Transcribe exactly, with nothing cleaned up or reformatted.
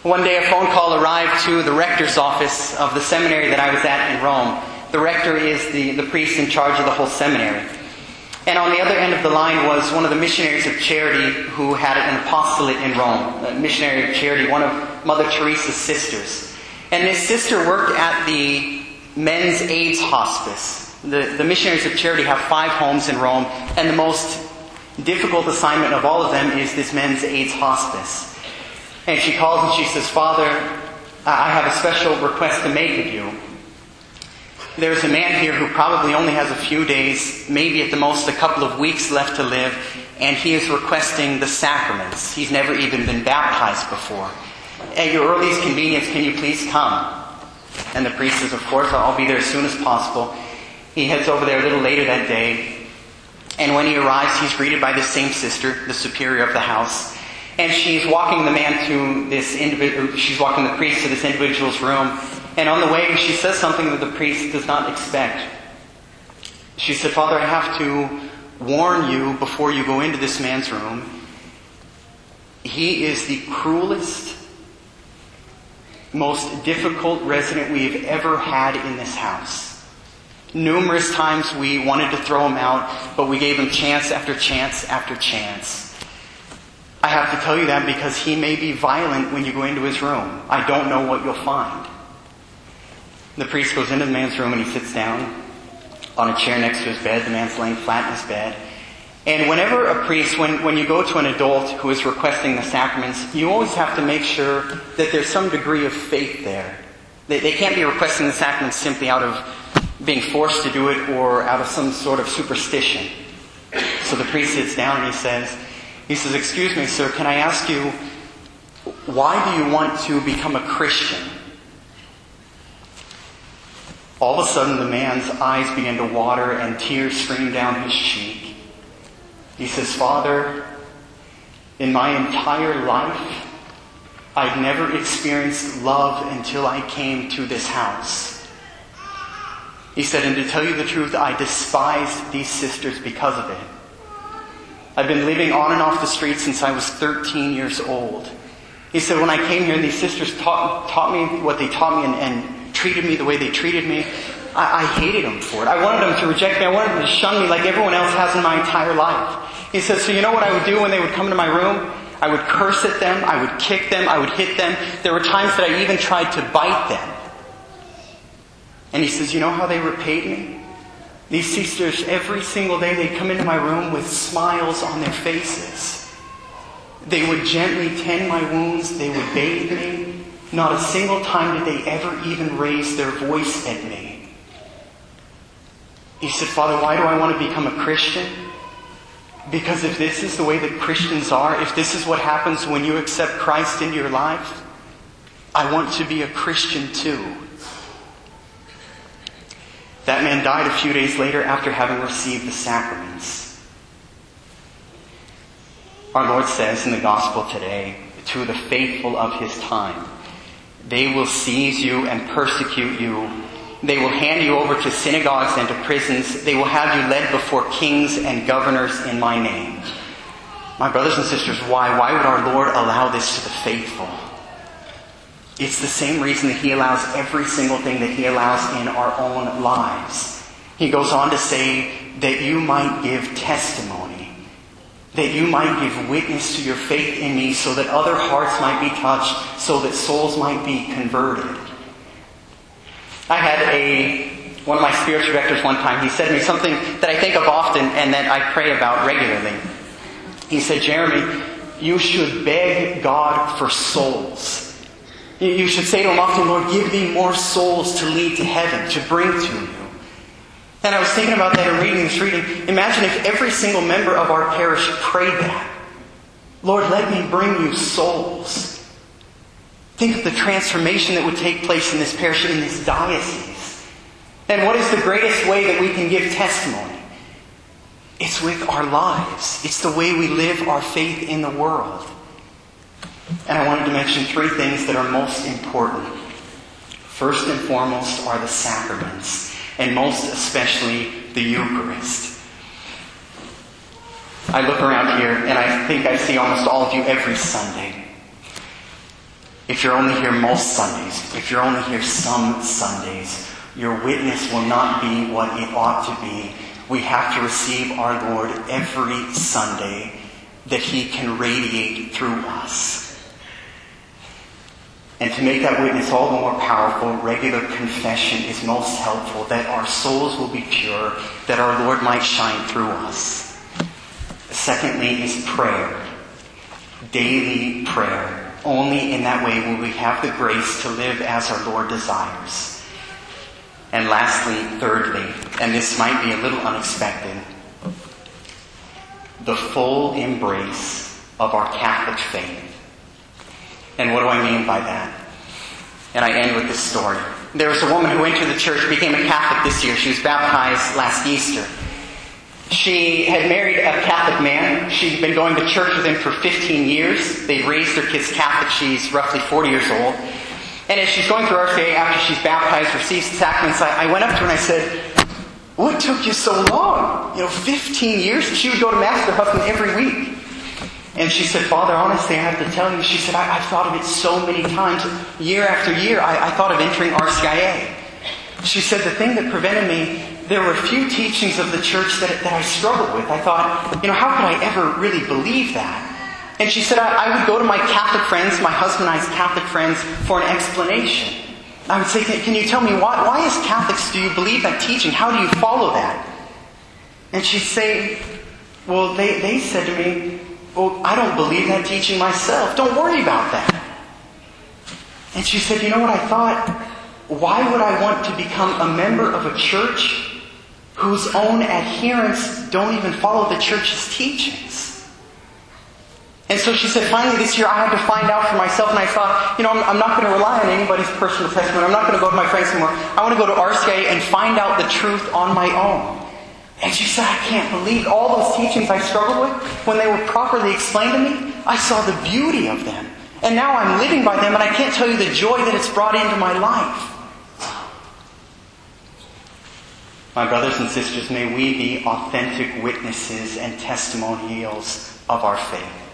One day a phone call arrived to the rector's office of the seminary that I was at in Rome. The rector is the, the priest in charge of the whole seminary. And on the other end of the line was one of the missionaries of charity who had an apostolate in Rome. A missionary of charity, one of Mother Teresa's sisters. And this sister worked at the men's AIDS hospice. The, the missionaries of charity have five homes in Rome, and the most difficult assignment of all of them is this men's AIDS hospice. And she calls and she says, "Father, I have a special request to make of you. There's a man here who probably only has a few days, maybe at the most a couple of weeks left to live, and he is requesting the sacraments. He's never even been baptized before. At your earliest convenience, can you please come?" And the priest says, "Of course, I'll be there as soon as possible." He heads over there a little later that day, and when he arrives, he's greeted by this same sister, the superior of the house, and she's walking the man to this individual. She's walking the priest to this individual's room, and on the way, she says something that the priest does not expect. She said, "Father, I have to warn you before you go into this man's room. He is the cruelest, most difficult resident we've ever had in this house. Numerous times we wanted to throw him out, but we gave him chance after chance after chance. I have to tell you that because he may be violent when you go into his room. I don't know what you'll find." The priest goes into the man's room and he sits down on a chair next to his bed. The man's laying flat in his bed. And whenever a priest, when, when you go to an adult who is requesting the sacraments, you always have to make sure that there's some degree of faith there. They, they can't be requesting the sacraments simply out of being forced to do it or out of some sort of superstition. So the priest sits down and he says, he says, "Excuse me, sir, can I ask you, why do you want to become a Christian?" All of a sudden the man's eyes begin to water and tears stream down his cheek. He says, "Father, in my entire life, I've never experienced love until I came to this house." He said, "And to tell you the truth, I despised these sisters because of it. I've been living on and off the street since I was thirteen years old." He said, "When I came here and these sisters taught, taught me what they taught me and, and treated me the way they treated me, I, I hated them for it. I wanted them to reject me. I wanted them to shun me like everyone else has in my entire life." He said, "So you know what I would do when they would come into my room? I would curse at them. I would kick them. I would hit them. There were times that I even tried to bite them." And he says, "You know how they repaid me? These sisters, every single day, they'd come into my room with smiles on their faces. They would gently tend my wounds. They would bathe me. Not a single time did they ever even raise their voice at me." He said, "Father, why do I want to become a Christian? Because if this is the way that Christians are, if this is what happens when you accept Christ into your life, I want to be a Christian too." That man died a few days later after having received the sacraments. Our Lord says in the gospel today to the faithful of His time, "They will seize you and persecute you. They will hand you over to synagogues and to prisons. They will have you led before kings and governors in my name." My brothers and sisters, why? Why would our Lord allow this to the faithful? It's the same reason that He allows every single thing that He allows in our own lives. He goes on to say that you might give testimony, that you might give witness to your faith in me so that other hearts might be touched, so that souls might be converted. I had a one of my spiritual directors one time, he said to me something that I think of often and that I pray about regularly. He said, "Jeremy, you should beg God for souls. You should say to Him often, 'Lord, give me more souls to lead to heaven, to bring to you.'" And I was thinking about that and reading this reading. Imagine if every single member of our parish prayed that. "Lord, let me bring you souls." Think of the transformation that would take place in this parish, in this diocese. And what is the greatest way that we can give testimony? It's with our lives. It's the way we live our faith in the world. And I wanted to mention three things that are most important. First and foremost are the sacraments, and most especially the Eucharist. I look around here and I think I see almost all of you every Sunday. If you're only here most Sundays, if you're only here some Sundays, your witness will not be what it ought to be. We have to receive our Lord every Sunday that He can radiate through us. And to make that witness all the more powerful, regular confession is most helpful, that our souls will be pure, that our Lord might shine through us. Secondly is prayer. Daily prayer. Only in that way will we have the grace to live as our Lord desires. And lastly, thirdly, and this might be a little unexpected, the full embrace of our Catholic faith. And what do I mean by that? And I end with this story. There was a woman who entered the church, became a Catholic this year. She was baptized last Easter. She had married a Catholic man. She'd been going to church with him for fifteen years. They raised their kids Catholic. She's roughly forty years old. And as she's going through R C A, after she's baptized, receives the sacraments, I, I went up to her and I said, "What took you so long? You know, fifteen years?" She would go to Mass with her husband every week. And she said, "Father, honestly, I have to tell you," she said, I, I've thought of it so many times. Year after year, I, I thought of entering R C I A. She said, the thing that prevented me, there were a few teachings of the church that, that I struggled with. I thought, you know, how could I ever really believe that? And she said, I, I would go to my Catholic friends, my husband and I's Catholic friends, for an explanation. I would say, can, can you tell me, why, why as Catholics do you believe that teaching? How do you follow that? And she'd say, well, they, they said to me, well, I don't believe that teaching myself. Don't worry about that. And she said, you know what I thought? Why would I want to become a member of a church whose own adherents don't even follow the church's teachings? And so she said, finally this year I had to find out for myself, and I thought, you know, I'm, I'm not going to rely on anybody's personal testimony. I'm not going to go to my friends anymore. I want to go to R C I A and find out the truth on my own. And she said, I can't believe all those teachings I struggled with, when they were properly explained to me, I saw the beauty of them. And now I'm living by them, and I can't tell you the joy that it's brought into my life. My brothers and sisters, may we be authentic witnesses and testimonials of our faith.